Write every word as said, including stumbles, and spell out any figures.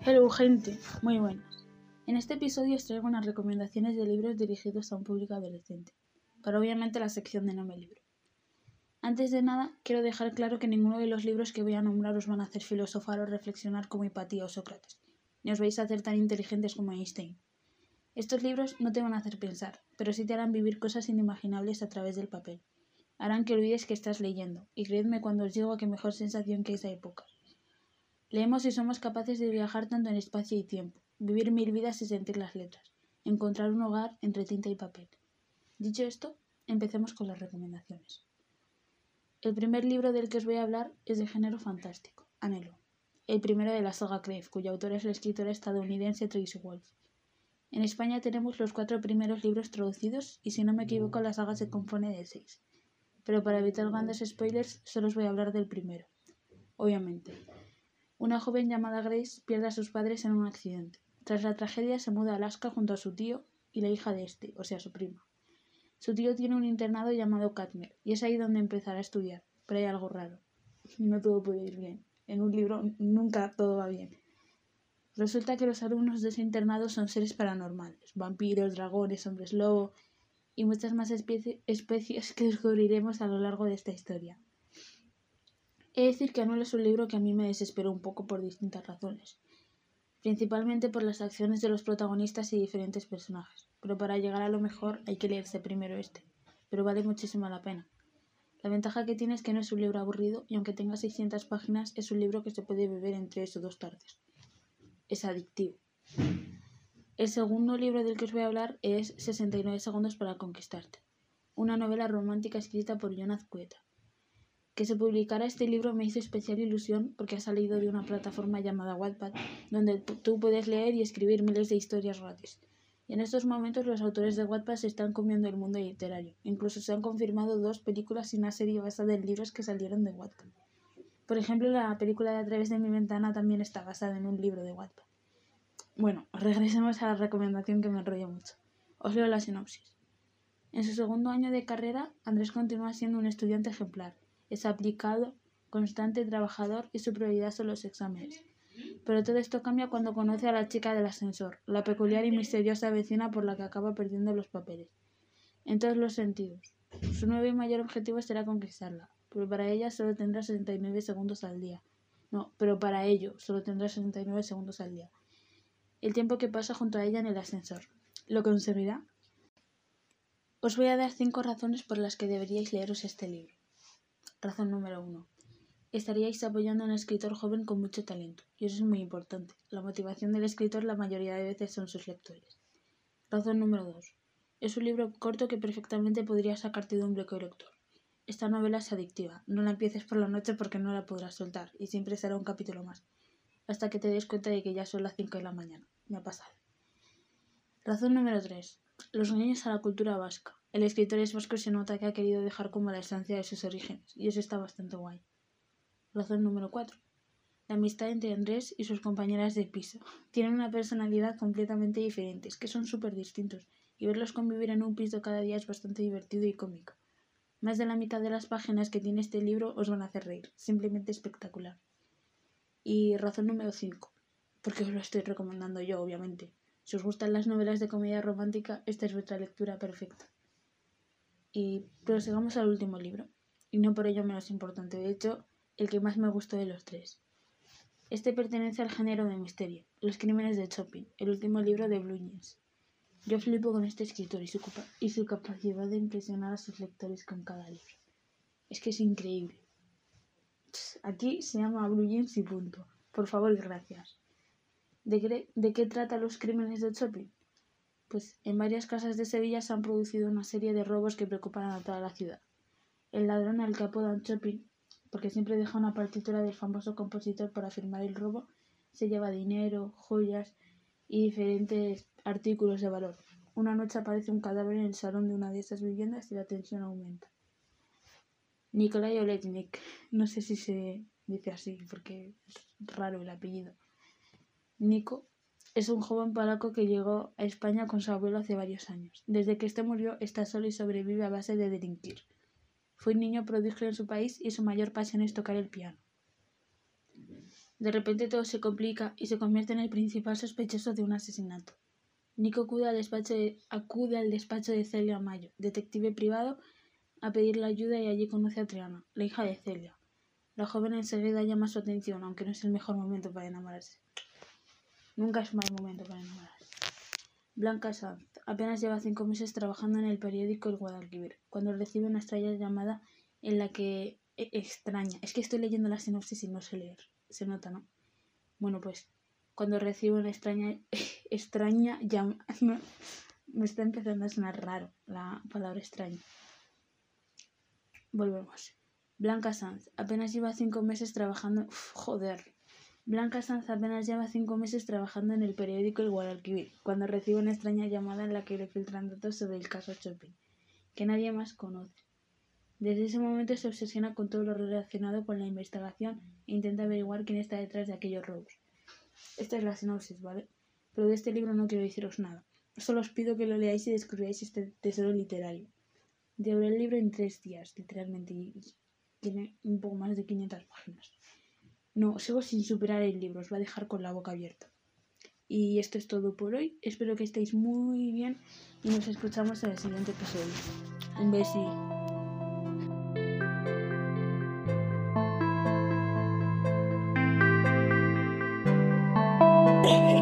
Hello gente, muy buenas. En este episodio os traigo unas recomendaciones de libros dirigidos a un público adolescente, para obviamente la sección de No me libro. Antes de nada, quiero dejar claro que ninguno de los libros que voy a nombrar os van a hacer filosofar o reflexionar como Hipatía o Sócrates, ni os vais a hacer tan inteligentes como Einstein. Estos libros no te van a hacer pensar, pero sí te harán vivir cosas inimaginables a través del papel. Harán que olvides que estás leyendo, y creedme cuando os digo que mejor sensación que esa época. Leemos y somos capaces de viajar tanto en espacio y tiempo, vivir mil vidas y sentir las letras, encontrar un hogar entre tinta y papel. Dicho esto, empecemos con las recomendaciones. El primer libro del que os voy a hablar es de género fantástico, Anelo, el primero de la saga Crave, cuya autora es la escritora estadounidense Tracy Wolff. En España tenemos los cuatro primeros libros traducidos y si no me equivoco la saga se compone de seis, pero para evitar grandes spoilers solo os voy a hablar del primero. Obviamente, una joven llamada Grace pierde a sus padres en un accidente. Tras la tragedia se muda a Alaska junto a su tío y la hija de este, o sea, su prima. Su tío tiene un internado llamado Katmere y es ahí donde empezará a estudiar, pero hay algo raro. No todo puede ir bien. En un libro nunca todo va bien. Resulta que los alumnos de ese internado son seres paranormales, vampiros, dragones, hombres lobo y muchas más especie- especies que descubriremos a lo largo de esta historia. He de decir que Anelo es un libro que a mí me desesperó un poco por distintas razones, principalmente por las acciones de los protagonistas y diferentes personajes, pero para llegar a lo mejor hay que leerse primero este, pero vale muchísimo la pena. La ventaja que tiene es que no es un libro aburrido y aunque tenga seiscientas páginas es un libro que se puede beber en tres o dos tardes. Es adictivo. El segundo libro del que os voy a hablar es sesenta y nueve segundos para conquistarte, una novela romántica escrita por Jonathan Cueta. Que se publicara este libro me hizo especial ilusión porque ha salido de una plataforma llamada Wattpad, donde tú puedes leer y escribir miles de historias gratis. Y en estos momentos los autores de Wattpad se están comiendo el mundo literario. Incluso se han confirmado dos películas y una serie basada en libros que salieron de Wattpad. Por ejemplo, la película de A través de mi ventana también está basada en un libro de Wattpad. Bueno, regresemos a la recomendación que me enrollo mucho. Os leo la sinopsis. En su segundo año de carrera, Andrés continúa siendo un estudiante ejemplar. Es aplicado, constante, trabajador y su prioridad son los exámenes. Pero todo esto cambia cuando conoce a la chica del ascensor, la peculiar y misteriosa vecina por la que acaba perdiendo los papeles. En todos los sentidos. Su nuevo y mayor objetivo será conquistarla, pero para ella solo tendrá sesenta y nueve segundos al día. No, pero para ello solo tendrá sesenta y nueve segundos al día. El tiempo que pasa junto a ella en el ascensor. ¿Lo conseguirá? Os voy a dar cinco razones por las que deberíais leeros este libro. Razón número uno. Estaríais apoyando a un escritor joven con mucho talento, y eso es muy importante. La motivación del escritor la mayoría de veces son sus lectores. Razón número dos. Es un libro corto que perfectamente podría sacarte de un bloqueo lector. Esta novela es adictiva. No la empieces por la noche porque no la podrás soltar, y siempre será un capítulo más, hasta que te des cuenta de que ya son las cinco de la mañana. Me ha pasado. Razón número tres. Los guiños a la cultura vasca. El escritor es vasco y se nota que ha querido dejar como la esencia de sus orígenes, y eso está bastante guay. Razón número cuatro. La amistad entre Andrés y sus compañeras de piso. Tienen una personalidad completamente diferente, es que son súper distintos, y verlos convivir en un piso cada día es bastante divertido y cómico. Más de la mitad de las páginas que tiene este libro os van a hacer reír, simplemente espectacular. Y razón número cinco. Porque os lo estoy recomendando yo, obviamente. Si os gustan las novelas de comedia romántica, esta es vuestra lectura perfecta. Y prosigamos al último libro, y no por ello menos importante, de hecho, el que más me gustó de los tres. Este pertenece al género de misterio, Los crímenes de Chopin, el último libro de Blue Jeans. Yo flipo con este escritor y su, y su capacidad de impresionar a sus lectores con cada libro. Es que es increíble. Aquí se llama Blue Jeans y punto. Por favor y gracias. ¿De qué, ¿De qué trata Los crímenes de Chopin? Pues en varias casas de Sevilla se han producido una serie de robos que preocupan a toda la ciudad. El ladrón al que apodan Chopin, porque siempre deja una partitura del famoso compositor para firmar el robo, se lleva dinero, joyas y diferentes artículos de valor. Una noche aparece un cadáver en el salón de una de esas viviendas y la tensión aumenta. Nikolai Oletnik, no sé si se dice así porque es raro el apellido. Nico es un joven polaco que llegó a España con su abuelo hace varios años. Desde que este murió está solo y sobrevive a base de delinquir. Fue un niño prodigio en su país y su mayor pasión es tocar el piano. De repente todo se complica y se convierte en el principal sospechoso de un asesinato. Nico acude al despacho de, acude al despacho de Celia Mayo, detective privado, a pedirle ayuda y allí conoce a Triana, la hija de Celia. La joven enseguida llama su atención, aunque no es el mejor momento para enamorarse. Nunca es mal momento para enamorarse. Blanca Sanz apenas lleva cinco meses trabajando en el periódico El Guadalquivir, cuando recibe una extraña llamada en la que... E- extraña. Es que estoy leyendo la sinopsis y no sé leer. Se nota, ¿no? Bueno, pues cuando recibe una extraña extraña llamada... No, me está empezando a sonar raro la palabra extraña. Volvemos. Blanca Sanz apenas lleva cinco meses trabajando... Uf, joder. Blanca Sanz apenas lleva cinco meses trabajando en el periódico El Guadalquivir, cuando recibe una extraña llamada en la que le filtran datos sobre el caso Chopin, que nadie más conoce. Desde ese momento se obsesiona con todo lo relacionado con la investigación e intenta averiguar quién está detrás de aquellos robos. Esta es la sinopsis, ¿vale? Pero de este libro no quiero deciros nada. Solo os pido que lo leáis y descubráis este tesoro literario. Devoré el libro en tres días, literalmente, y tiene un poco más de quinientas páginas. No, sigo sin superar el libro, os va a dejar con la boca abierta. Y esto es todo por hoy. Espero que estéis muy bien y nos escuchamos en el siguiente episodio. Un besi.